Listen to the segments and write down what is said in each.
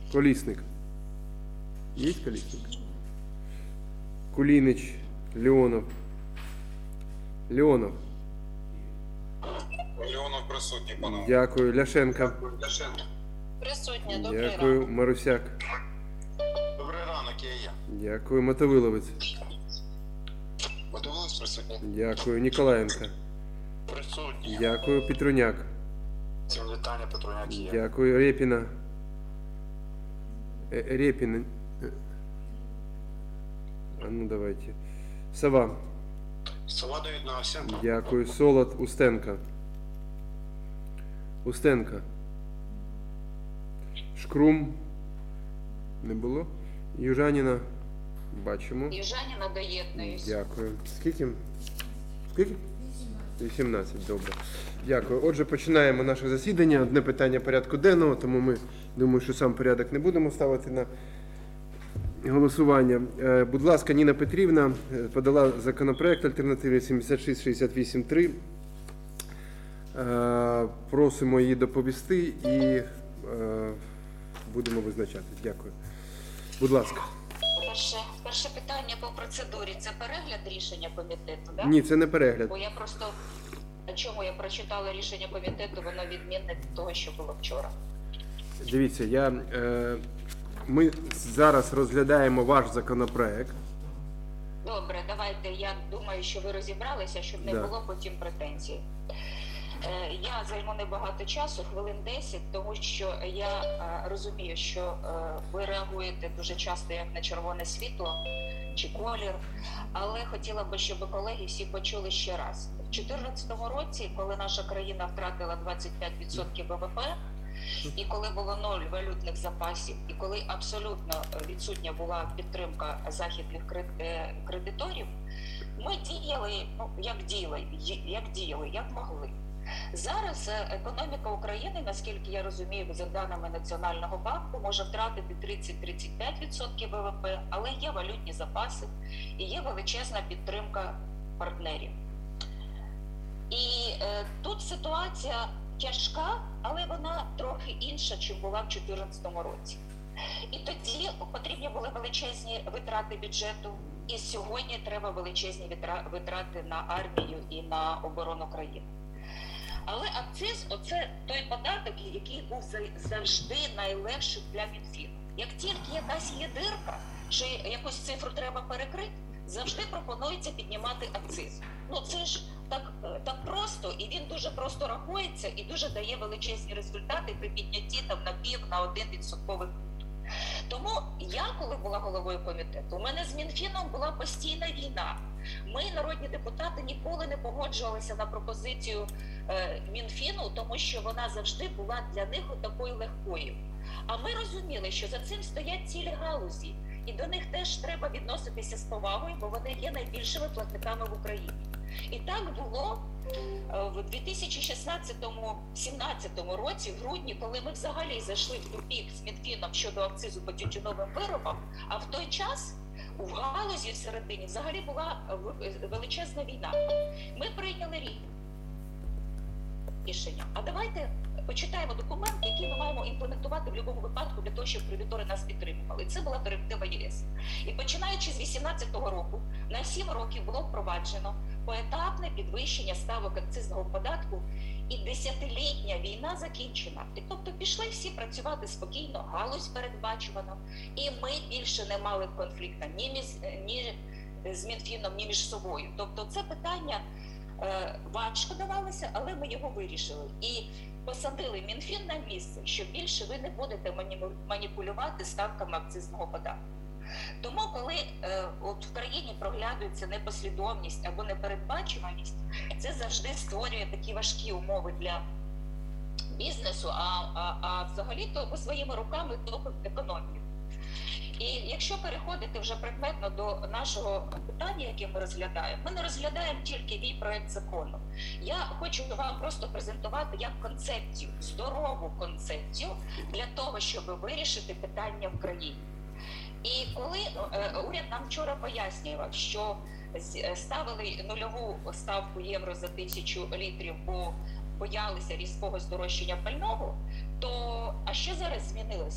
Колісник. Є Колісник? Кулінич, Леонов. Леонов. Леонов присутній, пане. Дякую. Ляшенка. Присутня, добрий Дякую. ранок. Марусяк. Добрий ранок, я. Дякую. Мотовиловець. Мотовиловець присутній. Дякую. Ніколаєнко. Присутній. Дякую. Петруняк. Всім вітання, Петруняк є. Дякую. Рєпіна. Рєпіна. А ну давайте. Сова. Сова доєднався. Дякую. Солод. Устенко. Устенко. Шкрум. Не було. Южаніна. Бачимо. Южаніна доєднуюсь. Дякую. Скільки? Скільки? 18. Добре. Дякую. Отже, починаємо наше засідання. Одне питання порядку денного, тому ми, думаю, що сам порядок не будемо ставити на голосування. Будь ласка, Ніна Петрівна подала законопроект альтернативний 7668-3. Просимо її доповісти і будемо визначатись. Дякую. Будь ласка. Перше питання по процедурі. Це перегляд рішення комітету, так? Ні, це не перегляд. Бо я просто, чому я прочитала рішення комітету, воно відмінне від того, що було вчора. Дивіться, ми зараз розглядаємо ваш законопроект. Добре, давайте, я думаю, що ви розібралися, щоб не було потім претензій. Я займу небагато часу, хвилин 10, тому що я розумію, що ви реагуєте дуже часто як на червоне світло чи колір, але хотіла би, щоб колеги всі почули ще раз. У 2014 році, коли наша країна втратила 25% ВВП, і коли було 0 валютних запасів, і коли абсолютно відсутня була підтримка західних кредиторів, ми діяли, як могли. Зараз економіка України, наскільки я розумію, за даними Національного банку, може втратити 30-35% ВВП, але є валютні запаси і є величезна підтримка партнерів. І тут ситуація тяжка, але вона трохи інша, чим була в 2014 році. І тоді потрібні були величезні витрати бюджету, і сьогодні треба величезні витрати на армію і на оборону країни. Але акциз – оце той податок, який був завжди найлегший для Мінфіну. Як тільки якась є дирка, чи якусь цифру треба перекрити, завжди пропонується піднімати акциз. Ну це ж так просто, і він дуже просто рахується, і дуже дає величезні результати при піднятті там на пів, на 1% пункт. Тому я, коли була головою комітету, у мене з Мінфіном була постійна війна. Ми, народні депутати, ніколи не погоджувалися на пропозицію Мінфіну, тому що вона завжди була для них такою легкою. А ми розуміли, що за цим стоять цілі галузі, і до них теж треба відноситися з повагою, бо вони є найбільшими платниками в Україні. І так було в 2016-17 році, в грудні, коли ми взагалі зайшли в тупік з Мінфіном щодо акцизу по тютюновим виробам, а в той час у галузі всередині взагалі була величезна війна. Ми прийняли рішення. А давайте почитаємо документ, який ми маємо імплементувати в будь-якому випадку для того, щоб кредитори нас підтримували. І це була директива ЄС. І починаючи з 2018 року, на 7 років було впроваджено поетапне підвищення ставок акцизного податку, і 10-літня війна закінчена. І тобто пішли всі працювати спокійно, галузь передбачувано, і ми більше не мали конфлікту ні з Мінфіном, ні між собою. Тобто це питання важко давалося, але ми його вирішили. І посадили Мінфін на місце, що більше ви не будете маніпулювати ставками акцизного податку. Тому, коли от в країні проглядується непослідовність або непередбачуваність, це завжди створює такі важкі умови для бізнесу, а взагалі-то ми своїми руками топимо економіку. І якщо переходити вже предметно до нашого питання, яке ми розглядаємо, ми не розглядаємо тільки мій проект закону. Я хочу вам просто презентувати як концепцію, здорову концепцію для того, щоб вирішити питання в країні. І коли уряд нам вчора пояснював, що ставили нульову ставку євро за 1000 літрів, бо боялися різкого здорожчання пального, то а що зараз змінилося?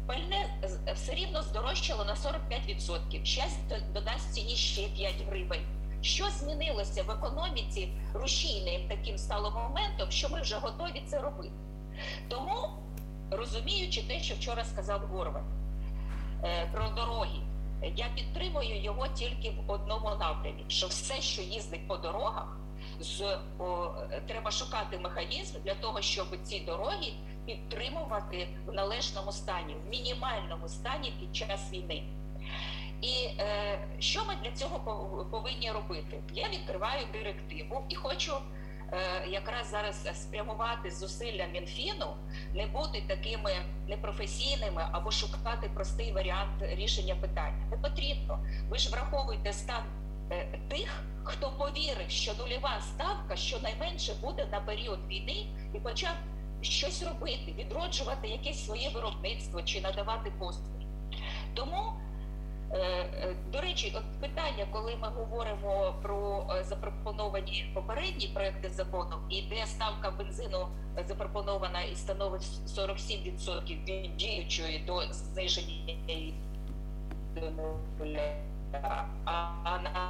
пальне все рівно здорожчало на 45%. Щас додасть ціні ще 5 гривень. Що змінилося в економіці рушійним таким стало моментом, що ми вже готові це робити. Тому, розуміючи те, що вчора сказав Горват про дороги, я підтримую його тільки в одному напрямі, що все, що їздить по дорогах, треба шукати механізм для того, щоб ці дороги підтримувати в належному стані, в мінімальному стані під час війни. І що ми для цього повинні робити? Я відкриваю директиву і хочу якраз зараз спрямувати зусилля Мінфіну, не бути такими непрофесійними або шукати простий варіант рішення питання. Не потрібно. Ви ж враховуєте стан тих, хто повірив, що нульова ставка щонайменше буде на період війни і почав щось робити, відроджувати якесь своє виробництво чи надавати послуги. Тому, до речі, от питання, коли ми говоримо про запропоновані попередні проекти закону, і де ставка бензину запропонована і становить 47% від діючої до зниження а на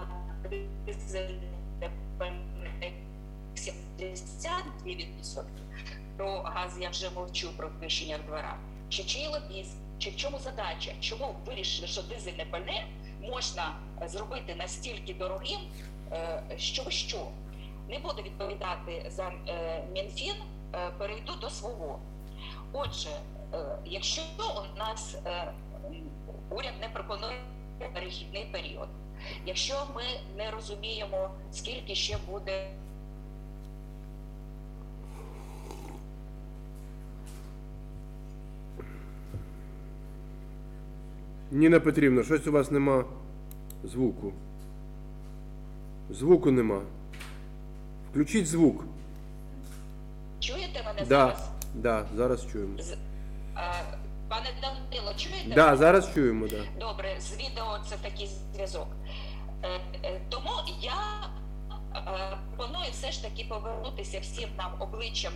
72%. Про газ я вже мовчу, про підвищення в 2 рази. Чи чий лобізм, чи в чому задача? Чому вирішили, що дизельне пальне можна зробити настільки дорогим, що? Не буду відповідати за Мінфін, перейду до свого. Отже, якщо у нас уряд не пропонує перехідний період, якщо ми не розуміємо, скільки ще буде Ніна Петрівна, щось у вас нема звуку. Звуку нема. Включіть звук. Чуєте мене Да, зараз? да, зараз чуємо. Пане Данило, чуєте? Да, зараз чуємо, да. Добре, з відео це такий зв'язок. Тому я пропоную все ж таки повернутися всім нам обличчям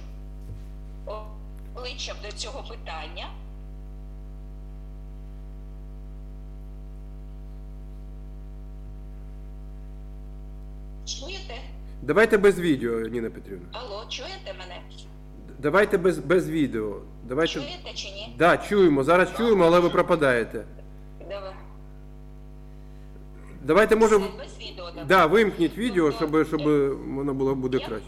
до цього питання. Чуєте? Давайте без відео, Ніна Петрівна. Алло, чуєте мене? Давайте без відео. Давайте... Чуєте чи ні? Да, чуємо, зараз чуємо, але ви пропадаєте. Давай. Давайте, може, Все, без відео, давай. да, вимкніть відео, щоб воно буде краще.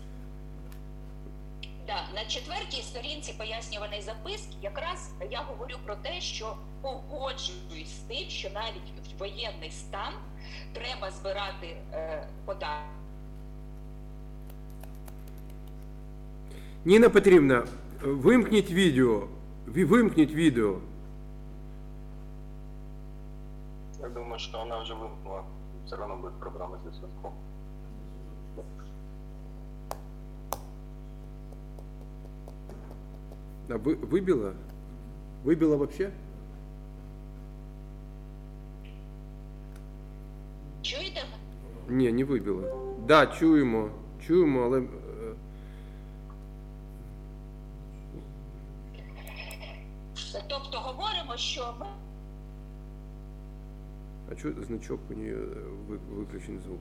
Да, на 4-й сторінці пояснюваної записки якраз я говорю про те, що погоджуюсь з тим, що навіть в воєнний стан треба збирати податки. Ніна Петрівна, вимкніть відео. Вимкніть відео. Я думаю, что она уже вымкнула. Все равно будет проблема с зв'язком. А вибила? Вибила вообще? Чуєте? Ні, не вибила. Да, чуємо, але... Тобто говоримо, що ми... А чого значок у нее виключений звук?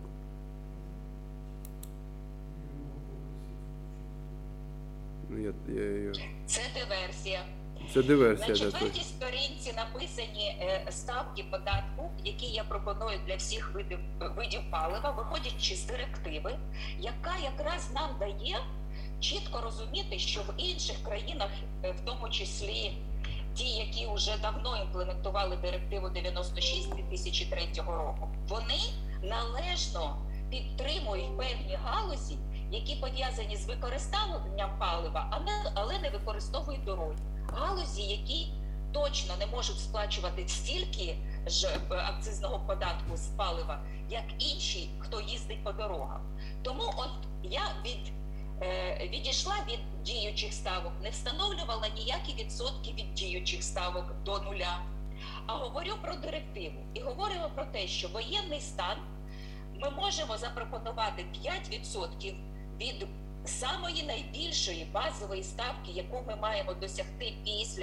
Ну, я ее... Це диверсія. Це диверсія, На да, 4-й точно. сторінці написані ставки податку, які я пропоную для всіх видів палива, виходячи з директиви, яка якраз нам дає чітко розуміти, що в інших країнах, в тому числі ті, які вже давно імплементували директиву 96 2003 року, вони належно підтримують певні галузі, які пов'язані з використанням палива, але не використовують дороги. Галузі, які точно не можуть сплачувати стільки ж акцизного податку з палива, як інші, хто їздить по дорогам. Тому от я відійшла від діючих ставок, не встановлювала ніякі відсотки від діючих ставок до нуля, а говорю про директиву. І говоримо про те, що воєнний стан ми можемо запропонувати 5% від самої найбільшої базової ставки, яку ми маємо досягти після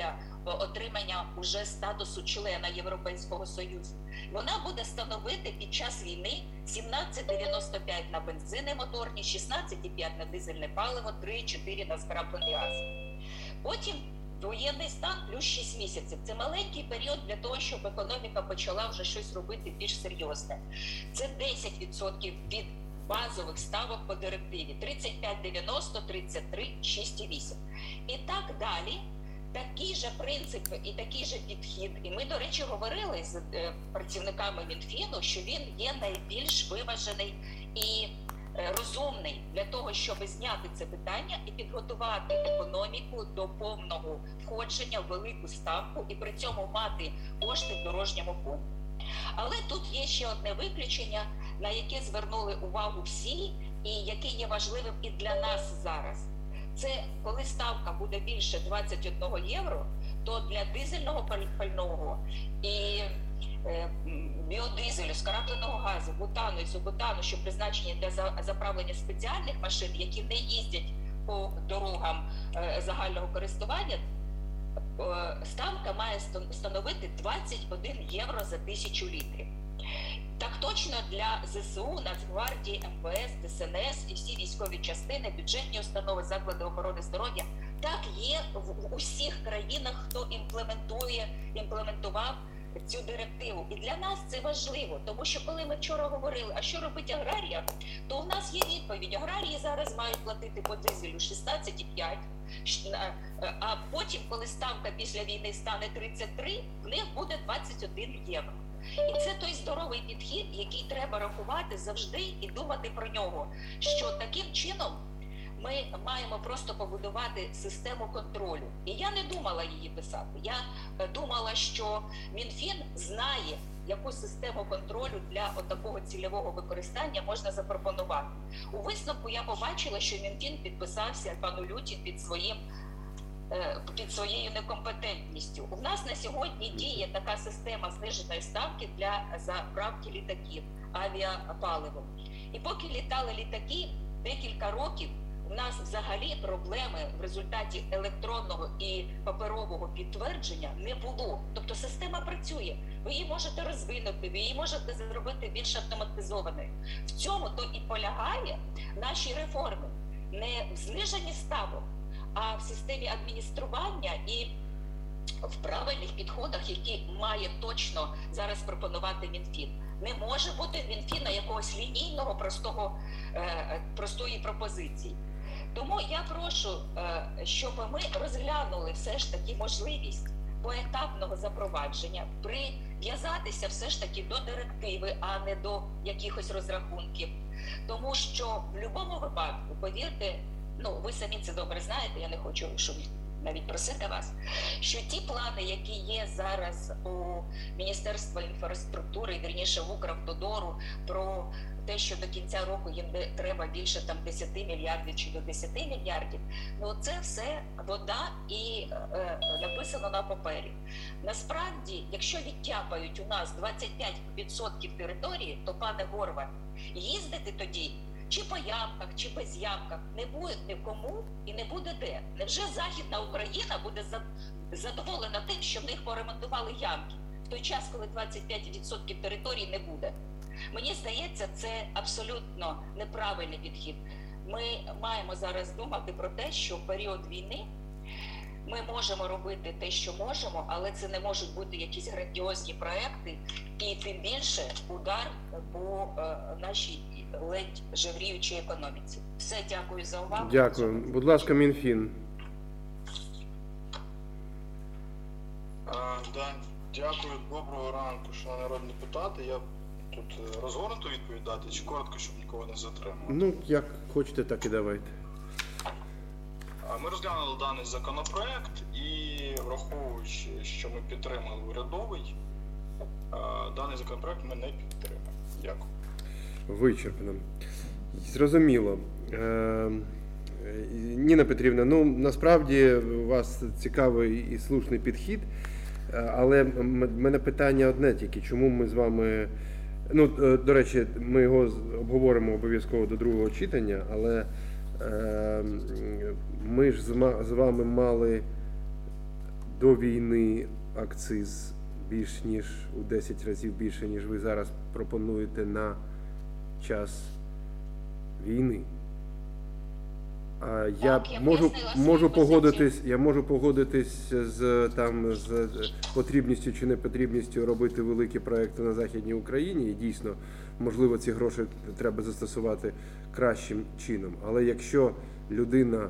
отримання уже статусу члена Європейського Союзу. Вона буде становити під час війни 17,95 на бензини моторні, 16,5 на дизельне паливо, 3,4 на скраплений газ. Потім воєнний стан плюс 6 місяців. Це маленький період для того, щоб економіка почала вже щось робити більш серйозне. Це 10% від базових ставок по директиві. 35,90, 33, 6,8. І так далі. Такий же принцип і такий же підхід. І ми, до речі, говорили з працівниками Мінфіну, що він є найбільш виважений і розумний для того, щоб зняти це питання і підготувати економіку до повного входження в велику ставку і при цьому мати кошти в дорожньому фонді. Але тут є ще одне виключення, на яке звернули увагу всі і яке є важливим і для нас зараз. Це коли ставка буде більше 21 євро, то для дизельного пального і біодизелю, скрапленого газу, бутану, ізобутану, що призначені для заправлення спеціальних машин, які не їздять по дорогам загального користування, ставка має становити 21 євро за 1000 літрів. Так точно для ЗСУ, Нацгвардії, МВС, ДСНС і всі військові частини, бюджетні установи, заклади охорони здоров'я. Так є в усіх країнах, хто імплементував цю директиву. І для нас це важливо, тому що коли ми вчора говорили, а що робить аграрія, то у нас є відповідь. Аграрії зараз мають платити по дизелю 16,5, а потім, коли ставка після війни стане 33, в них буде 21 євро. І це той здоровий підхід, який треба рахувати завжди і думати про нього, що таким чином ми маємо просто побудувати систему контролю. І я не думала її писати. Я думала, що Мінфін знає, яку систему контролю для такого цільового використання можна запропонувати. У висновку я побачила, що Мінфін підписався, пан Улютін, під своєю некомпетентністю. У нас на сьогодні діє така система зниженої ставки для заправки літаків авіапаливом. І поки літали літаки, декілька років у нас взагалі проблеми в результаті електронного і паперового підтвердження не було. Тобто система працює. Ви її можете розвинути, ви її можете зробити більш автоматизованою. В цьому то і полягає наші реформи. Не в зниженні ставок, а в системі адміністрування і в правильних підходах, які має точно зараз пропонувати Мінфін. Не може бути Мінфіна якогось лінійного, простої пропозиції. Тому я прошу, щоб ми розглянули все ж таки можливість поетапного запровадження, прив'язатися все ж таки до директиви, а не до якихось розрахунків. Тому що в будь-якому випадку, повірте, ви самі це добре знаєте, я не хочу, щоб навіть просити вас, що ті плани, які є зараз у Міністерства інфраструктури, вірніше в Укравтодору, про те, що до кінця року їм треба більше 10 мільярдів чи до 10 мільярдів, це все вода і написано на папері. Насправді, якщо відтяпають у нас 25% території, то, пане Горват, їздити тоді чи по ямках, чи без ямках не буде нікому і не буде де. Невже Західна Україна буде задоволена тим, що в них поремонтували ямки, в той час, коли 25% території не буде? Мені здається, це абсолютно неправильний підхід. Ми маємо зараз думати про те, що в період війни ми можемо робити те, що можемо, але це не можуть бути якісь грандіозні проекти і тим більше удар по нашій ледь жевріючій економіці. Все, дякую за увагу. Дякую. Будь ласка, Мінфін. Дякую. Доброго ранку, шановні народні депутати. Я тут розгорнуту відповідь дати чи коротко, щоб нікого не затримувати? Як хочете, так і давайте. Ми розглянули даний законопроект і, враховуючи, що ми підтримали урядовий, даний законопроект ми не підтримуємо. Дякую. Вичерпно. Зрозуміло. Ніна Петрівна, насправді у вас цікавий і слушний підхід, але в мене питання одне тільки, чому ми з вами, до речі, ми його обговоримо обов'язково до другого читання, але ми ж з вами мали до війни акциз більш ніж у 10 разів більше, ніж ви зараз пропонуєте на час війни. Я Так, я можу пояснила свою погодитись, я можу погодитись з потрібністю чи непотрібністю робити великі проекти на Західній Україні, і дійсно, можливо, ці гроші треба застосувати кращим чином. Але якщо людина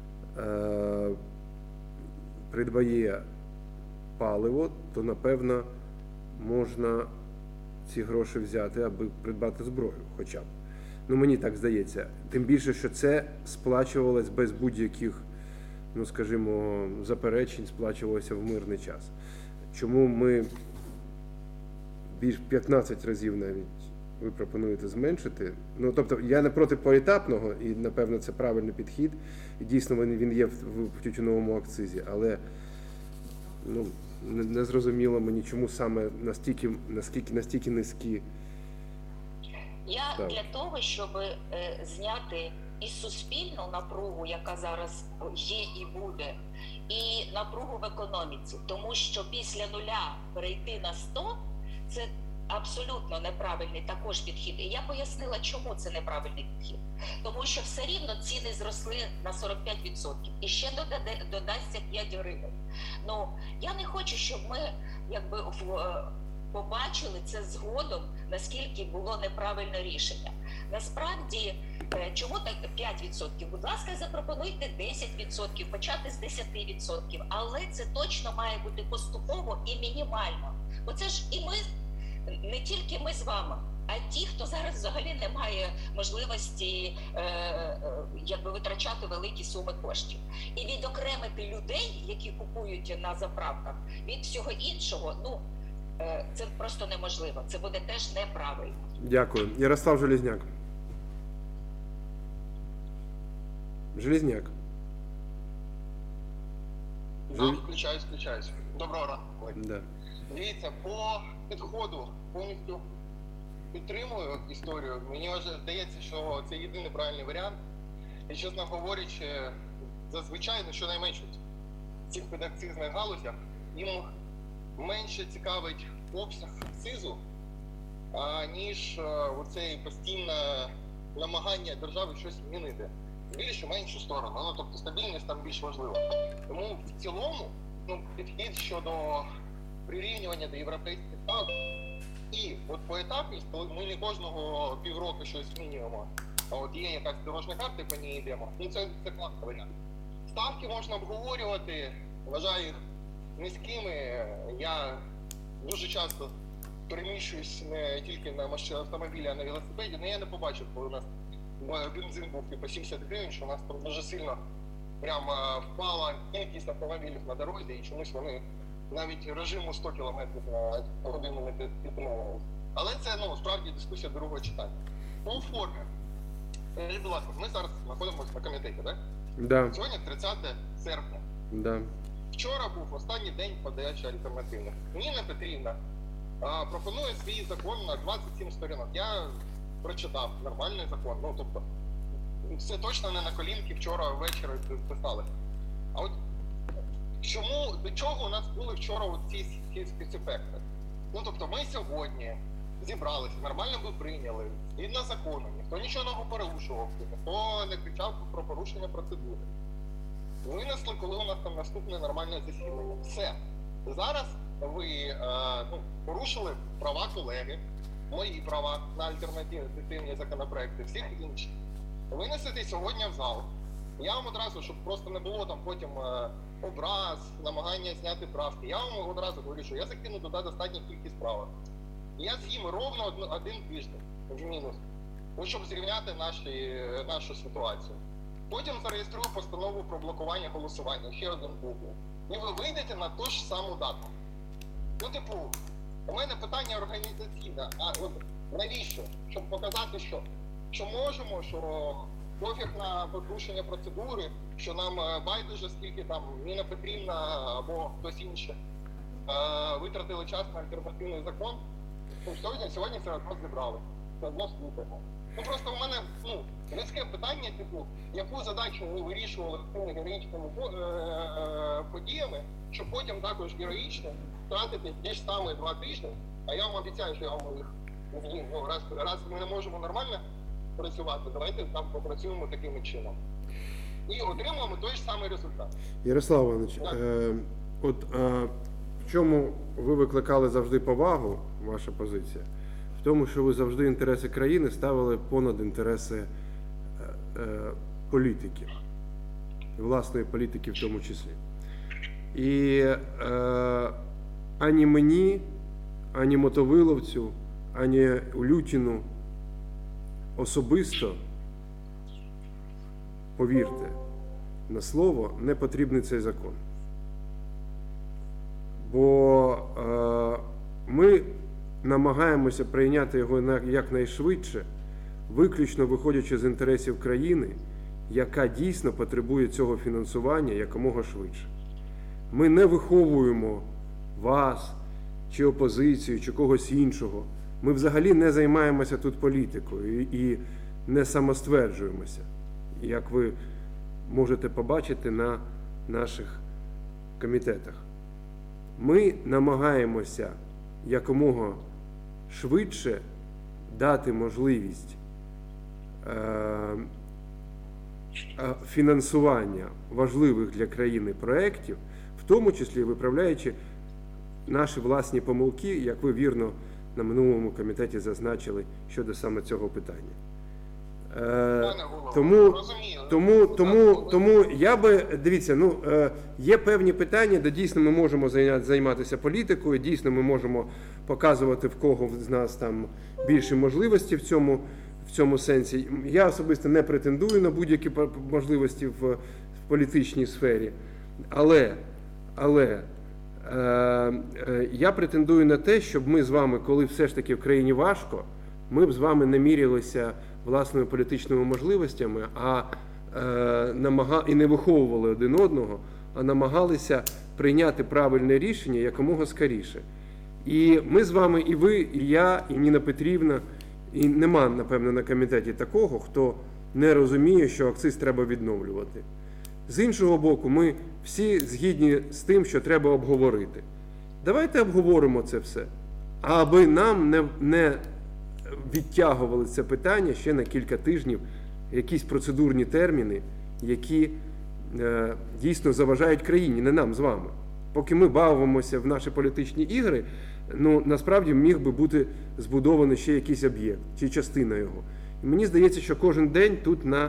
придбає паливо, то, напевно, можна ці гроші взяти, аби придбати зброю хоча б. Ну, мені так здається. Тим більше, що це сплачувалось без будь-яких, ну, скажімо, заперечень, сплачувалося в мирний час. Чому ми більш 15 разів навіть ви пропонуєте зменшити? Ну, тобто, я не проти поетапного, і, напевно, це правильний підхід. І дійсно він є в тютюновому акцизі, але ну, не зрозуміло мені, чому саме настільки низькі. Я Так. для того, щоб зняти і суспільну напругу, яка зараз є і буде, і напругу в економіці, тому що після нуля перейти на 100 – це абсолютно неправильний також підхід. І я пояснила, чому це неправильний підхід. Тому що все рівно ціни зросли на 45%. І ще додасться 5 гривень. Ну, я не хочу, щоб ми якби побачили це згодом, наскільки було неправильне рішення. Насправді, чому так 5%? Будь ласка, запропонуйте 10%, почати з 10%, але це точно має бути поступово і мінімально. Бо це ж і ми, не тільки ми з вами, а ті, хто зараз взагалі не має можливості якби витрачати великі суми коштів. І відокремити людей, які купують на заправках, від всього іншого, ну, це просто неможливо. Це буде теж неправильно. Дякую. Ярослав Железняк. Железняк. Включаюсь. Доброго ранку, колеги. Да. Дивіться, по підходу повністю підтримую історію. Мені вже здається, що це єдиний правильний варіант. І, чесно говорячи, зазвичай, щонайменше в цих підакцизних галузях, їм менше цікавить обсяг акцизу, ніж оце постійне намагання держави щось змінити. Більше, меншу сторону. Ну, тобто стабільність там більш важлива. Тому в цілому, підхід щодо прирівнювання до європейських ставок і от поетапність, коли ми не кожного півроку щось змінюємо, а от є якась дорожня карта, по ній йдемо, це класний варіант. Ставки можна обговорювати, вважаю їх низькими. Я дуже часто переміщуюсь не тільки на автомобілі, а на велосипеді, але я не побачив, коли у нас бензин був по 70 гривень, що у нас там дуже сильно прямо впала кількість автомобілів на дорозі, і чомусь вони навіть режиму 100 км на годину не підтримували. Але це, справді дискусія другого читання. По формі. Будь ласка, ми зараз знаходимося на комітеті, так? Да. Сьогодні 30 серпня. Да. Вчора був останній день подачі альтернативних. Ніна Петрівна пропонує свій закон на 27 сторінок. Я прочитав нормальний закон. Тобто, все точно не на колінки вчора ввечері писали. А от до чого у нас були вчора ці спецефекти? Тобто, ми сьогодні зібралися, нормально би прийняли, згідно закону, ніхто нічого не порушував, ніхто не кричав про порушення процедури. Винесли, коли у нас там наступне нормальне засідання. Все. Зараз ви порушили права колеги, мої права на альтернативні законопроекти, всіх інших. Винесете сьогодні в зал. Я вам одразу, щоб просто не було там потім образ, намагання зняти правки, я вам одразу говорю, що я закину туди достатню кількість правок. Я з'їм ровно один тиждень в мінус, щоб зрівняти нашу ситуацію. Потім зареєструю постанову про блокування голосування, ще один пункт. І ви вийдете на ту ж саму дату. У мене питання організаційне, а от навіщо? Щоб показати, що можемо, що пофіг на порушення процедури, що нам байдуже, скільки там Ніна Петрівна або хтось інший витратили час на альтернативний закон. Сьогодні все одно зібрали, все одно слухаємо. Ну просто в мене людське питання, типу, яку задачу ми вирішували цими героїчними подіями, щоб потім також героїчно втратити ті ж самі 2 тижні, а я вам обіцяю, що я вам їх з'їм. Ну, раз ми не можемо нормально працювати, давайте там попрацюємо таким чином. І отримуємо той ж самий результат. Ярослав Іванович, в чому ви викликали завжди повагу, ваша позиція? В тому, що ви завжди інтереси країни ставили понад інтереси політики, власної політики в тому числі. І ані мені, ані Мотовиловцю, ані Улютіну особисто, повірте, на слово, не потрібний цей закон. Бо ми намагаємося прийняти його якнайшвидше, виключно виходячи з інтересів країни, яка дійсно потребує цього фінансування якомога швидше. Ми не виховуємо вас, чи опозицію, чи когось іншого. Ми взагалі не займаємося тут політикою і не самостверджуємося, як ви можете побачити на наших комітетах. Ми намагаємося якомога швидше дати можливість фінансування важливих для країни проєктів, в тому числі виправляючи наші власні помилки, як ви вірно на минулому комітеті зазначили щодо саме цього питання. Тому я би, дивіться, є певні питання, де дійсно ми можемо займатися політикою, дійсно ми можемо показувати, в кого з нас там більше можливості в цьому сенсі. Я особисто не претендую на будь-які можливості в політичній сфері, але я претендую на те, щоб ми з вами, коли все ж таки в країні важко, ми б з вами не мірялися власними політичними можливостями, і не виховували один одного, а намагалися прийняти правильне рішення якомога скоріше. І ми з вами, і ви, і я, і Ніна Петрівна, і нема, напевно, на комітеті такого, хто не розуміє, що акциз треба відновлювати. З іншого боку, ми всі згідні з тим, що треба обговорити. Давайте обговоримо це все, аби нам не відтягували це питання ще на кілька тижнів, якісь процедурні терміни, які дійсно заважають країні, не нам з вами. Поки ми бавимося в наші політичні ігри, насправді міг би бути збудований ще якийсь об'єкт, чи частина його. І мені здається, що кожен день тут на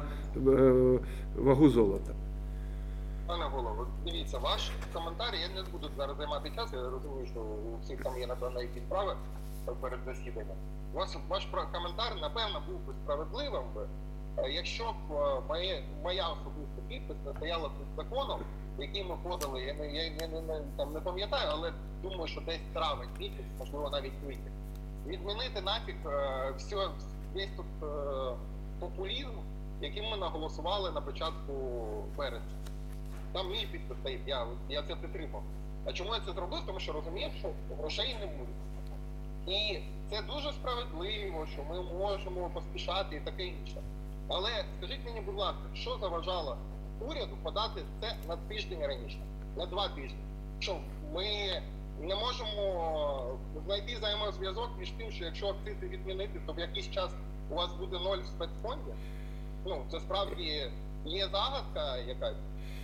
вагу золота. Пане голово, дивіться, ваш коментар, я не буду зараз займати час, я розумію, що у всіх там є, напевно, якісь справи перед засіданням. Ваш коментар, напевно, був би справедливим, якщо б моя особиста підпис не стояла під законом, який ми подали, я не пам'ятаю, але думаю, що десь травень місяць, можливо, навіть квітень. Відмінити нафіг весь тут популізм, який ми наголосували на початку березня. Там мій підпис стоїть, я це підтримав. А чому я це зробив? Тому що розумів, що грошей не буде. І це дуже справедливо, що ми можемо поспішати і таке інше. Але скажіть мені, будь ласка, що заважало уряду подати це на тиждень раніше, на 2 тижні? Що ми не можемо знайти взаємозв'язок між тим, що якщо акцизи відмінити, то в якийсь час у вас буде 0 в спецфонді? Це справді є загадка якась.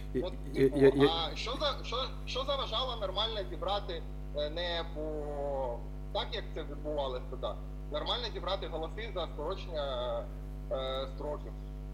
А що заважало нормально зібрати не по так, як це відбувалося тоді, нормально зібрати голоси за скорочення строків?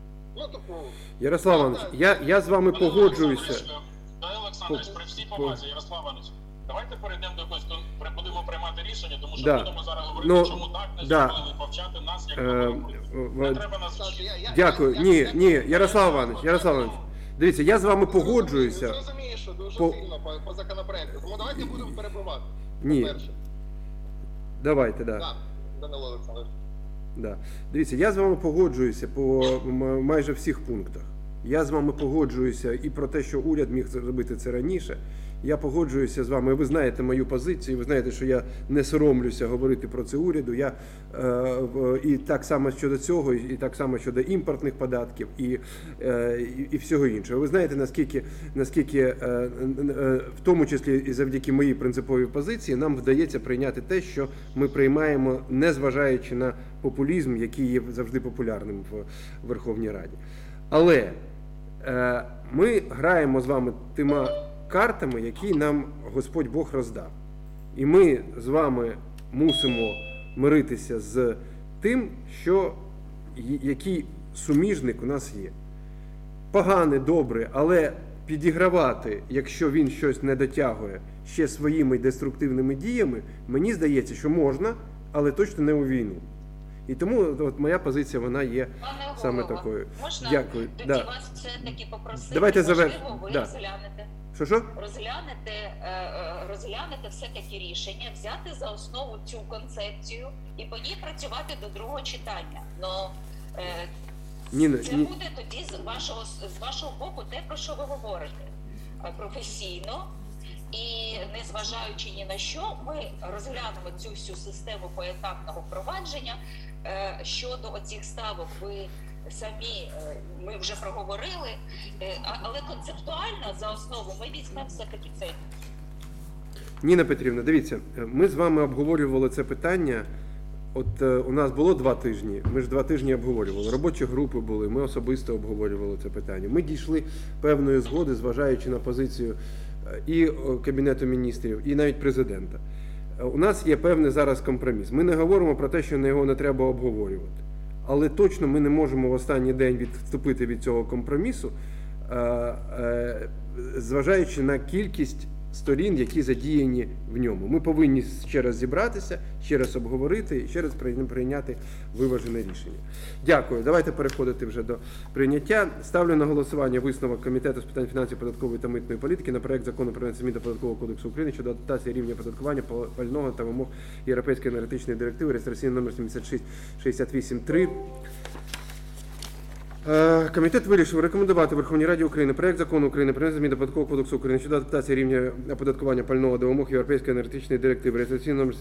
Ярослав Іванович, я з вами погоджуюся. Дай, Олександрович, при всій повазі, Ярослав Іванович, давайте перейдемо до якогось, будемо приймати рішення, тому що будемо зараз говорити, чому так не зробили, повчати нас, як не треба нас... Дякую. Ні, Ярослав Іванович, дивіться, я з вами погоджуюся. Я розумію, що дуже сильно по законопроекту, тому давайте будемо перебивати. Ні. Давайте, так. Так, Данило Олександрович. Да. Дивіться, я з вами погоджуюся по майже всіх пунктах. Я з вами погоджуюся і про те, що уряд міг зробити це раніше, Я погоджуюся з вами. Ви знаєте мою позицію, ви знаєте, що я не соромлюся говорити про це уряду. І так само щодо цього, і так само щодо імпортних податків, і всього іншого. Ви знаєте, наскільки в тому числі і завдяки моїй принциповій позиції, нам вдається прийняти те, що ми приймаємо, незважаючи на популізм, який є завжди популярним в Верховній Раді. Але ми граємо з вами тими картами, які нам Господь Бог роздав. І ми з вами мусимо миритися з тим, який суміжник у нас є. Погане, добре, але підігравати, якщо він щось не дотягує ще своїми деструктивними діями, мені здається, що можна, але точно не у війну. І тому от моя позиція, вона є саме такою. Можна Дякую. тоді вас все-таки попросити, Давайте можливо, ви розглянете. Що? Розглянете все-таки рішення, взяти за основу цю концепцію і по ній працювати до другого читання. Це буде тоді з вашого боку те, про що ви говорите. Професійно і незважаючи ні на що, ми розглянемо цю всю систему поетапного впровадження. Щодо оцих ставок ви самі, ми вже проговорили, але концептуально за основу ми візьмемо все-таки це. Ніна Петрівна, дивіться, ми з вами обговорювали це питання. От у нас було 2 тижні, ми ж 2 тижні обговорювали, робочі групи були, ми особисто обговорювали це питання. Ми дійшли певної згоди, зважаючи на позицію і Кабінету міністрів, і навіть президента. У нас є певний зараз компроміс. Ми не говоримо про те, що його не треба обговорювати. Але точно ми не можемо в останній день відступити від цього компромісу, зважаючи на кількість сторін, які задіяні в ньому. Ми повинні ще раз зібратися, ще раз обговорити і ще раз прийняти виважене рішення. Дякую. Давайте переходити вже до прийняття. Ставлю на голосування висновок Комітету з питань фінансів, податкової та митної політики на проект закону про внесення змін до Податкового кодексу України щодо адаптації рівня оподаткування пального та вимог Європейської енергетичної директиви, реєстраційний номер 7668-3. Комітет вирішив рекомендувати Верховній Раді України проект закону України про внесення змін до Податкового кодексу України щодо адаптації рівня оподаткування пального до вимог Європейської енергетичної директиви, реєстраційний номер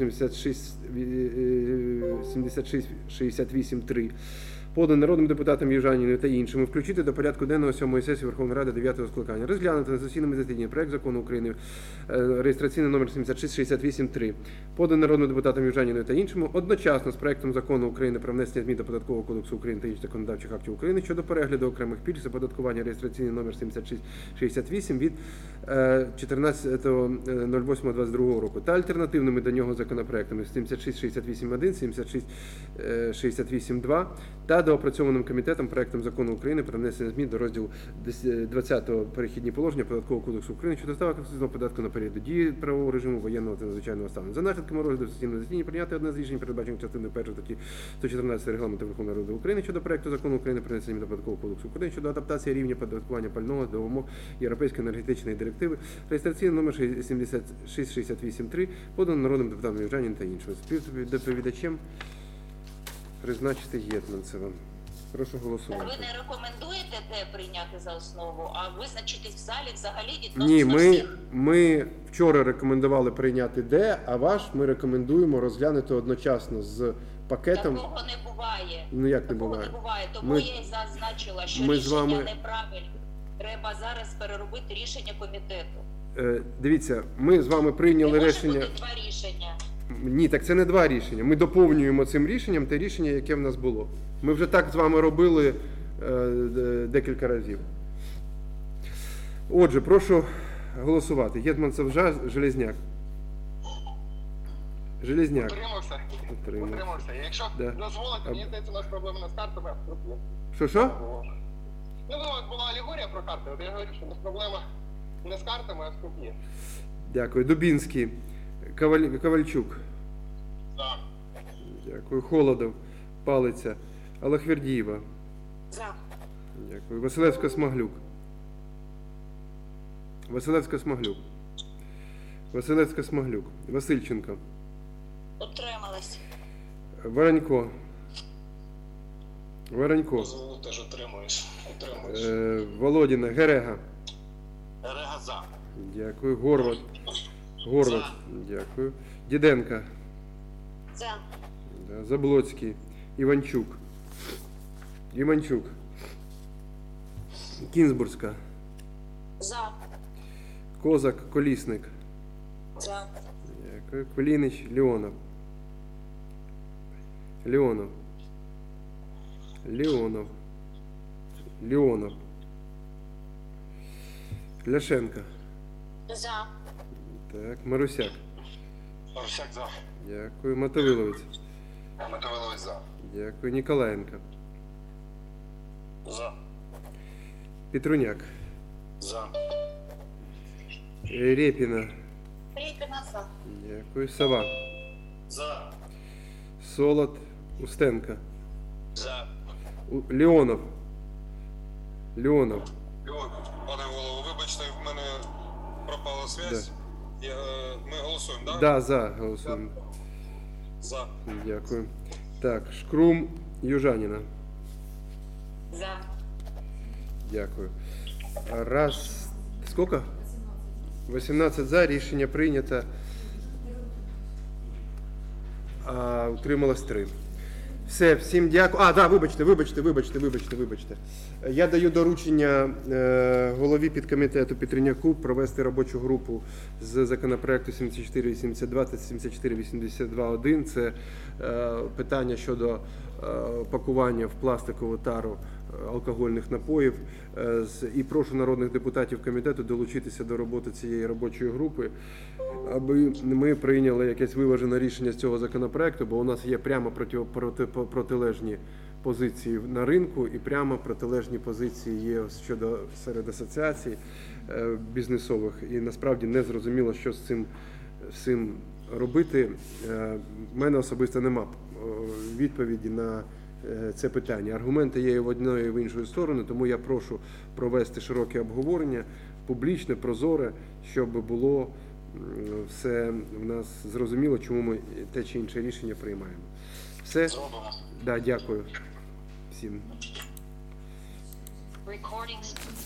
7668-3, поданий народним депутатом Южаніною та іншими, включити до порядку денного 7-ї сесії Верховної Ради 9-го скликання. Розглянути на сесійному засіданні проект закону України, реєстраційний номер 7668-3, поданий народним депутатом Южаніною та іншими, одночасно з проектом закону України про внесення змін до Податкового кодексу України та інших законодавчих актів України щодо перегляду окремих пільг з оподаткування, реєстраційний номер 7668 від 14.08.22 року та альтернативними до нього законопроектами 7668-1, 7668-2 та доопрацьованим комітетом проектом закону України про внесення змін до розділу 20 перехідні положення Податкового кодексу України щодо ставок акцизного податку на період дії правового режиму воєнного та надзвичайного стану. За наслідками розгляду в сесійному засіданні прийняти одне з рішень, передбачених частиною 1 статті 114 Регламенту Верховної Ради України щодо проекту закону України про внесення змін до Податкового кодексу України щодо адаптації рівня оподаткування пального до вимог Європейської енергетичної директиви, реєстраційний номер 7668-3, поданий народним депутатом Южаніною та іншими. Співдоповідачем призначити Гетманцева. Прошу голосувати. Ви не рекомендуєте те прийняти за основу, а визначитись в залі взагалі відносно Ні, всіх? ми вчора рекомендували прийняти Д, а ваш ми рекомендуємо розглянути одночасно з пакетом. Такого не буває. Ну як не Такого буває? не буває. Тому я й зазначила, що ми рішення з вами неправильне. Треба зараз переробити рішення комітету. Дивіться, ми з вами прийняли рішення. Не може бути 2 рішення. Ні, так це не 2 рішення. Ми доповнюємо цим рішенням те рішення, яке в нас було. Ми вже так з вами робили декілька разів. Отже, прошу голосувати. Гетманцев за, Железняк. Железняк. Утримався. Якщо дозволите, мені здається, у нас проблема не з картами, а з крупними. Що? Ну, була алегорія про карти, от я говорю, що у нас проблема не з картами, а з крупними. Дякую. Дубінський. Ковальчук. За. Дякую. Холодов. Палиця. Аллахвердієва. За. Дякую. Василевська-Смаглюк. Василевська-Смаглюк. Василевська-Смаглюк. Васильченко. Утрималась. Воронько. Воронько. Теж утримуюсь. Володіна. Герега. Рега за. Дякую. Горват. Дякую. Діденко. За. Да. Заблоцький. Іванчук. Кінзбурська. За. Козак. Колісник. За. Дякую. Кулініч. Леонов. Ляшенко. За. Так, Марусяк. Марусяк за. Дякую. Мотовиловець. Мотовиловець за. Дякую. Ніколаєнко. За. Петруняк. За. Рєпіна. Репіна за. Дякую. Сова. За. Солод. Устенко. За. Леонов. Пане голово, вибачте, в мене пропала зв'язь. Ми голосуємо, так? Да, за. Голосуємо. За. Дякую. Так, Шкрум Южаніна. За. Дякую. Раз. Сколько? 18 за. Рішення прийнято. Утрималось 3. Все, всім дякую. Вибачте. Я даю доручення голові підкомітету Петруняку провести робочу групу з законопроекту 7482 та 7482-1. Це питання щодо пакування в пластикову тару алкогольних напоїв. І прошу народних депутатів комітету долучитися до роботи цієї робочої групи, аби ми прийняли якесь виважене рішення з цього законопроекту, бо у нас є прямо протилежні позиції на ринку і прямо протилежні позиції є щодо серед асоціацій бізнесових. І насправді не зрозуміло, що з цим робити. В мене особисто нема відповіді на це питання. Аргументи є і в одної, і в іншої сторони, тому я прошу провести широке обговорення, публічне, прозоре, щоб було все в нас зрозуміло, чому ми те чи інше рішення приймаємо. Все? Зробимо. Да, дякую всім.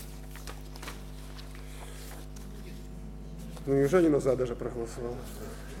Ну, Южаніна за даже проголосувала.